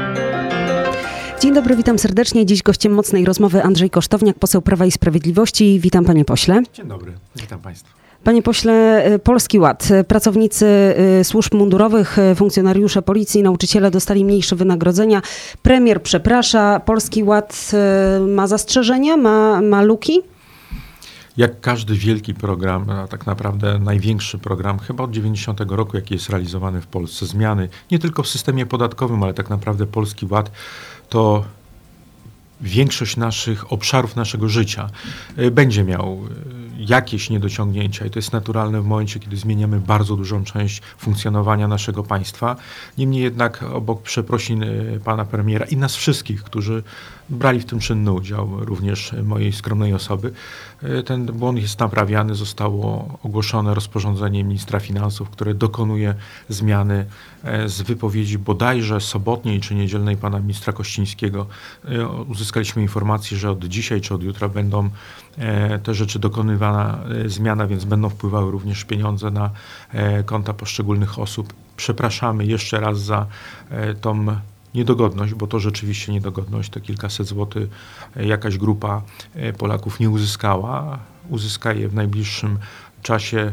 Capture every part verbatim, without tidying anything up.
Dzień dobry, witam serdecznie. Dziś gościem mocnej rozmowy Andrzej Kosztowniak, poseł Prawa i Sprawiedliwości. Witam, panie pośle. Dzień dobry, witam państwa. Panie pośle, Polski Ład. Pracownicy służb mundurowych, funkcjonariusze policji, nauczyciele dostali mniejsze wynagrodzenia. Premier przeprasza. Polski Ład ma zastrzeżenia, ma, ma luki? Jak każdy wielki program, a tak naprawdę największy program chyba od dziewięćdziesiątego roku, jaki jest realizowany w Polsce, zmiany nie tylko w systemie podatkowym, ale tak naprawdę Polski Ład to większość naszych obszarów naszego życia będzie miał jakieś niedociągnięcia i to jest naturalne w momencie, kiedy zmieniamy bardzo dużą część funkcjonowania naszego państwa. Niemniej jednak obok przeprosin pana premiera i nas wszystkich, którzy brali w tym czynny udział, również mojej skromnej osoby, ten błąd jest naprawiany. Zostało ogłoszone rozporządzenie ministra finansów, które dokonuje zmiany z wypowiedzi bodajże sobotniej czy niedzielnej pana ministra Kościńskiego. Uzyskaliśmy informację, że od dzisiaj czy od jutra będą te rzeczy dokonywana zmiana, więc będą wpływały również pieniądze na konta poszczególnych osób. Przepraszamy jeszcze raz za tą niedogodność, bo to rzeczywiście niedogodność, te kilkaset złotych jakaś grupa Polaków nie uzyskała. Uzyska je w najbliższym czasie.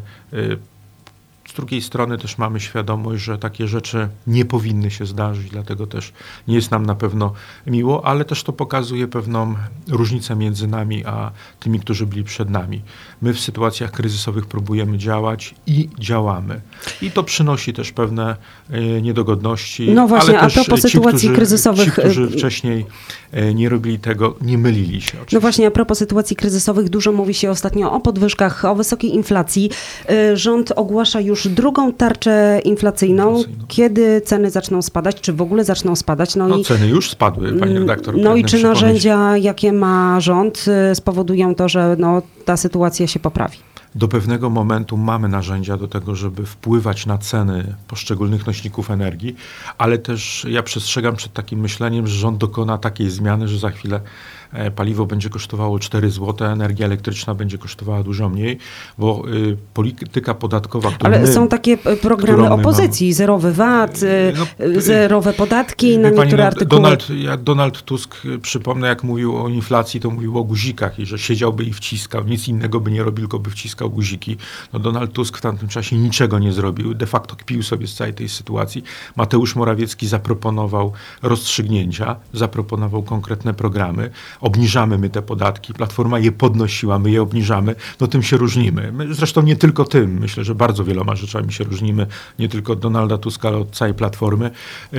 Z drugiej strony też mamy świadomość, że takie rzeczy nie powinny się zdarzyć, dlatego też nie jest nam na pewno miło, ale też to pokazuje pewną różnicę między nami a tymi, którzy byli przed nami. My w sytuacjach kryzysowych próbujemy działać i działamy. I to przynosi też pewne y, niedogodności. No właśnie, ale też a propos ci, sytuacji którzy, kryzysowych... Ci, którzy wcześniej y, nie robili tego, nie mylili się oczywiście. No właśnie, a propos sytuacji kryzysowych, dużo mówi się ostatnio o podwyżkach, o wysokiej inflacji. Y, rząd ogłasza już drugą tarczę inflacyjną. inflacyjną. Kiedy ceny zaczną spadać? Czy w ogóle zaczną spadać? No, no i, ceny już spadły, pani redaktor. No i czy narzędzia, jakie ma rząd, spowodują to, że no, ta sytuacja się poprawi? Do pewnego momentu mamy narzędzia do tego, żeby wpływać na ceny poszczególnych nośników energii, ale też ja przestrzegam przed takim myśleniem, że rząd dokona takiej zmiany, że za chwilę paliwo będzie kosztowało cztery złote, energia elektryczna będzie kosztowała dużo mniej, bo y, polityka podatkowa, którą Ale my, są takie programy opozycji, mamy, zerowy V A T, y, no, zerowe podatki na niektóre pani, no, artykuły. Donald, ja, Donald Tusk, przypomnę, jak mówił o inflacji, to mówił o guzikach i że siedziałby i wciskał, nic innego by nie robił, tylko by wciskał guziki. No, Donald Tusk w tamtym czasie niczego nie zrobił, de facto kpił sobie z całej tej sytuacji. Mateusz Morawiecki zaproponował rozstrzygnięcia, zaproponował konkretne programy. Obniżamy my te podatki, Platforma je podnosiła, my je obniżamy, no tym się różnimy. My, zresztą nie tylko tym, myślę, że bardzo wieloma rzeczami się różnimy, nie tylko od Donalda Tuska, ale od całej Platformy.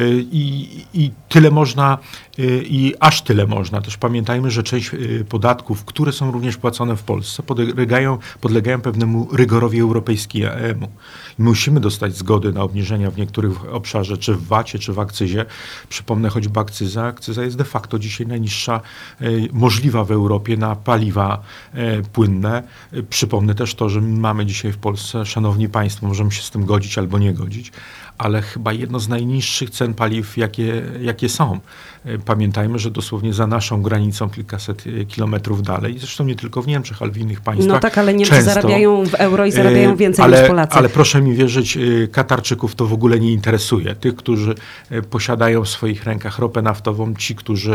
I, i tyle można, i aż tyle można. Też pamiętajmy, że część podatków, które są również płacone w Polsce, podlegają, podlegają pewnemu rygorowi europejskiemu. I musimy dostać zgody na obniżenia w niektórych obszarze, czy w V A T-ie, czy w akcyzie. Przypomnę choćby akcyza. Akcyza jest de facto dzisiaj najniższa możliwa w Europie na paliwa e, płynne. E, przypomnę też to, że mamy dzisiaj w Polsce, szanowni państwo, możemy się z tym godzić albo nie godzić, ale chyba jedno z najniższych cen paliw, jakie, jakie są. E, pamiętajmy, że dosłownie za naszą granicą kilkaset kilometrów dalej, zresztą nie tylko w Niemczech, ale w innych państwach. No tak, ale Niemcy często, zarabiają w euro i zarabiają więcej ale, niż Polacy. Ale proszę mi wierzyć, Katarczyków to w ogóle nie interesuje. Tych, którzy posiadają w swoich rękach ropę naftową, ci, którzy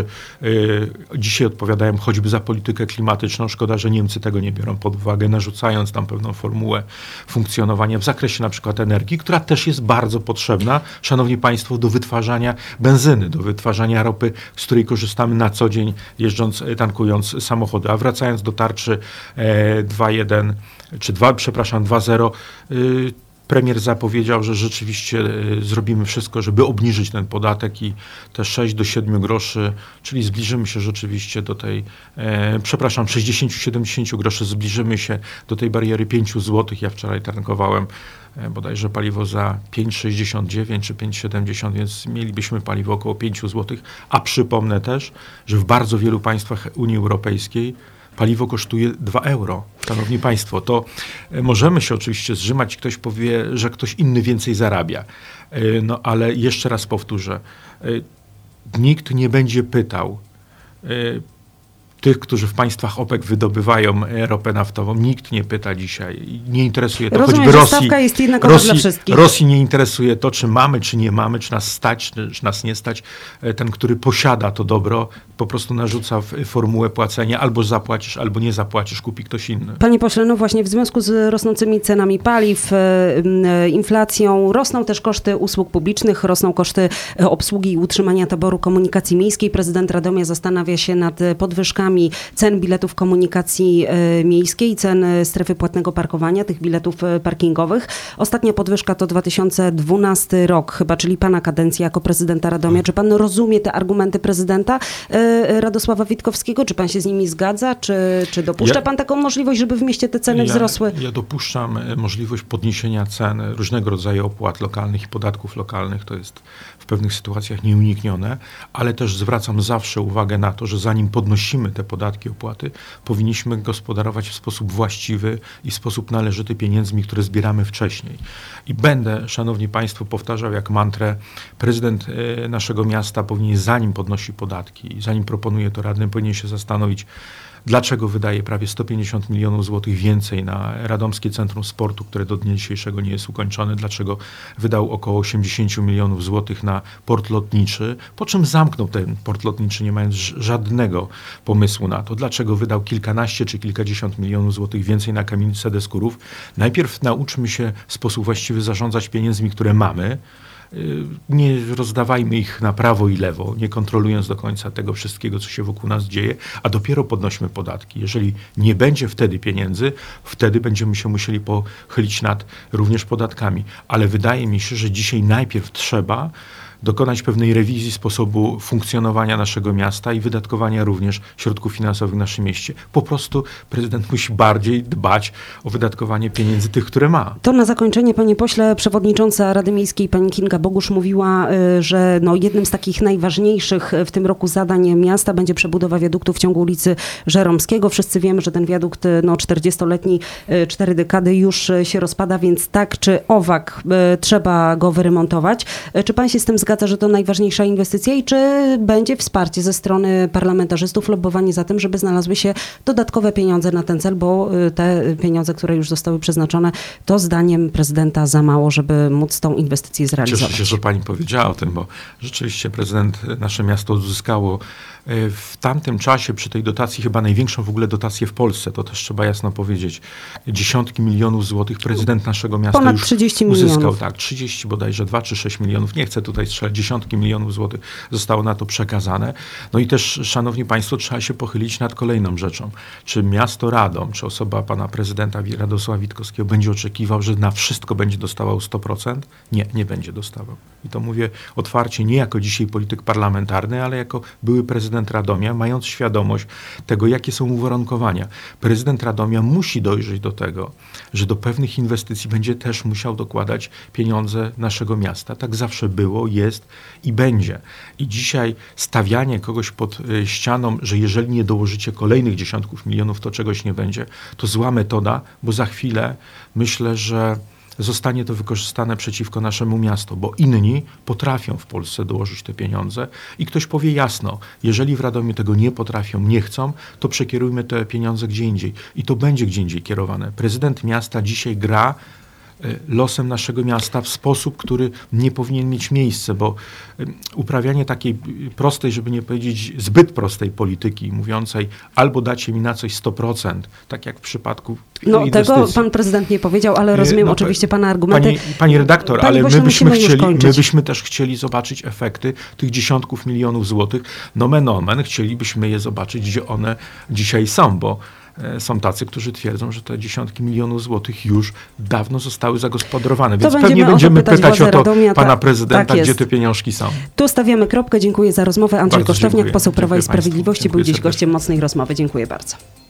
dzisiaj odpowiadają choćby za politykę klimatyczną. Szkoda, że Niemcy tego nie biorą pod uwagę, narzucając tam pewną formułę funkcjonowania w zakresie na przykład energii, która też jest bardzo potrzebna, szanowni państwo, do wytwarzania benzyny, do wytwarzania ropy, z której korzystamy na co dzień, jeżdżąc, tankując samochody. A wracając do tarczy e, dwa jeden, czy dwa, przepraszam, dwa zero, y, premier zapowiedział, że rzeczywiście zrobimy wszystko, żeby obniżyć ten podatek i te sześć do siedmiu groszy, czyli zbliżymy się rzeczywiście do tej, e, przepraszam, sześćdziesiąt do siedemdziesięciu groszy, zbliżymy się do tej bariery pięciu złotych. Ja wczoraj tankowałem e, bodajże paliwo za pięć sześćdziesiąt dziewięć czy pięć siedemdziesiąt, więc mielibyśmy paliwo około pięciu złotych, a przypomnę też, że w bardzo wielu państwach Unii Europejskiej paliwo kosztuje dwa euro. Szanowni państwo, to możemy się oczywiście zrzymać, ktoś powie, że ktoś inny więcej zarabia. No ale jeszcze raz powtórzę, nikt nie będzie pytał, tych, którzy w państwach OPEC wydobywają ropę naftową. Nikt nie pyta dzisiaj. Nie interesuje to Rozumiem, choćby że Rosji. stawka jest jednakowa Rosji, dla wszystkich. Rosji nie interesuje to, czy mamy, czy nie mamy, czy nas stać, czy, czy nas nie stać. Ten, który posiada to dobro, po prostu narzuca formułę płacenia. Albo zapłacisz, albo nie zapłacisz, kupi ktoś inny. Panie pośle, no właśnie w związku z rosnącymi cenami paliw, e, inflacją, rosną też koszty usług publicznych, rosną koszty obsługi i utrzymania taboru komunikacji miejskiej. Prezydent Radomia zastanawia się nad podwyżkami cen biletów komunikacji e, miejskiej, cen strefy płatnego parkowania, tych biletów e, parkingowych. Ostatnia podwyżka to dwa tysiące dwunasty rok chyba, czyli pana kadencja jako prezydenta Radomia. Czy pan rozumie te argumenty prezydenta e, Radosława Witkowskiego? Czy pan się z nimi zgadza? Czy, czy dopuszcza Ja- pan taką możliwość, żeby w mieście te ceny Ja, wzrosły? ja dopuszczam e, możliwość podniesienia cen różnego rodzaju opłat lokalnych i podatków lokalnych. To jest w pewnych sytuacjach nieuniknione, ale też zwracam zawsze uwagę na to, że zanim podnosimy te podatki, opłaty, powinniśmy gospodarować w sposób właściwy i w sposób należyty pieniędzmi, które zbieramy wcześniej. I będę, szanowni państwo, powtarzał jak mantrę, prezydent e, naszego miasta powinien, zanim podnosi podatki, zanim proponuje to radnym, powinien się zastanowić, dlaczego wydaje prawie sto pięćdziesiąt milionów złotych więcej na Radomskie Centrum Sportu, które do dnia dzisiejszego nie jest ukończone? Dlaczego wydał około osiemdziesiąt milionów złotych na port lotniczy, po czym zamknął ten port lotniczy, nie mając ż- żadnego pomysłu na to? Dlaczego wydał kilkanaście czy kilkadziesiąt milionów złotych więcej na kamienicę Deskurów? Najpierw nauczmy się w sposób właściwy zarządzać pieniędzmi, które mamy. Nie rozdawajmy ich na prawo i lewo, nie kontrolując do końca tego wszystkiego, co się wokół nas dzieje, a dopiero podnośmy podatki. Jeżeli nie będzie wtedy pieniędzy, wtedy będziemy się musieli pochylić nad również podatkami. Ale wydaje mi się, że dzisiaj najpierw trzeba dokonać pewnej rewizji sposobu funkcjonowania naszego miasta i wydatkowania również środków finansowych w naszym mieście. Po prostu prezydent musi bardziej dbać o wydatkowanie pieniędzy tych, które ma. To na zakończenie, panie pośle, przewodnicząca Rady Miejskiej pani Kinga Bogusz mówiła, y, że no, jednym z takich najważniejszych w tym roku zadań miasta będzie przebudowa wiaduktu w ciągu ulicy Żeromskiego. Wszyscy wiemy, że ten wiadukt no, czterdziestoletni, y, cztery dekady już y, się rozpada, więc tak czy owak y, trzeba go wyremontować. Y, Czy pan się z tym zgadza, że to najważniejsza inwestycja i czy będzie wsparcie ze strony parlamentarzystów, lobbowanie za tym, żeby znalazły się dodatkowe pieniądze na ten cel, bo y, te pieniądze, które już zostały przeznaczone, to zdaniem prezydenta za mało, żeby móc tą inwestycję zrealizować. Cieszę się, że pani powiedziała o tym, bo rzeczywiście prezydent, nasze miasto odzyskało w tamtym czasie przy tej dotacji chyba największą w ogóle dotację w Polsce, to też trzeba jasno powiedzieć. Dziesiątki milionów złotych prezydent naszego miasta Ponad już trzydzieści uzyskał. milionów. Tak, trzydzieści bodajże, dwa czy sześć milionów. Nie chcę tutaj strzelać, dziesiątki milionów złotych zostało na to przekazane. No i też, szanowni państwo, trzeba się pochylić nad kolejną rzeczą. Czy miasto Radom, czy osoba pana prezydenta Radosława Witkowskiego będzie oczekiwał, że na wszystko będzie dostawał sto procent? Nie, nie będzie dostawał. I to mówię otwarcie, nie jako dzisiaj polityk parlamentarny, ale jako były prezydent Radomia, mając świadomość tego, jakie są uwarunkowania. Prezydent Radomia musi dojrzeć do tego, że do pewnych inwestycji będzie też musiał dokładać pieniądze naszego miasta. Tak zawsze było, jest i będzie. I dzisiaj stawianie kogoś pod y, ścianą, że jeżeli nie dołożycie kolejnych dziesiątków milionów, to czegoś nie będzie, to zła metoda, bo za chwilę myślę, że zostanie to wykorzystane przeciwko naszemu miastu, bo inni potrafią w Polsce dołożyć te pieniądze i ktoś powie jasno, jeżeli w Radomiu tego nie potrafią, nie chcą, to przekierujmy te pieniądze gdzie indziej i to będzie gdzie indziej kierowane. Prezydent miasta dzisiaj gra losem naszego miasta w sposób, który nie powinien mieć miejsca, bo uprawianie takiej prostej, żeby nie powiedzieć zbyt prostej polityki, mówiącej albo dacie mi na coś sto procent, tak jak w przypadku No inwestycji. tego pan prezydent nie powiedział, ale rozumiem No, oczywiście pana argumenty. Pani, pani redaktor, Panie ale pośle, my byśmy, musimy już chcieli, kończyć. my byśmy też chcieli zobaczyć efekty tych dziesiątków milionów złotych. Nomen omen, chcielibyśmy je zobaczyć, gdzie one dzisiaj są, bo są tacy, którzy twierdzą, że te dziesiątki milionów złotych już dawno zostały zagospodarowane. Więc będziemy pewnie o to będziemy pytać pytać o władze to Radomia. pana Tak, prezydenta, tak gdzie jest. te pieniążki są. Tu stawiamy kropkę. Dziękuję za rozmowę. Andrzej Bardzo Kosztowniak, dziękuję. poseł Prawa i Dziękuję państwu. Sprawiedliwości, był Dziękuję dziś serdecznie. gościem Mocnej Rozmowy. Dziękuję bardzo.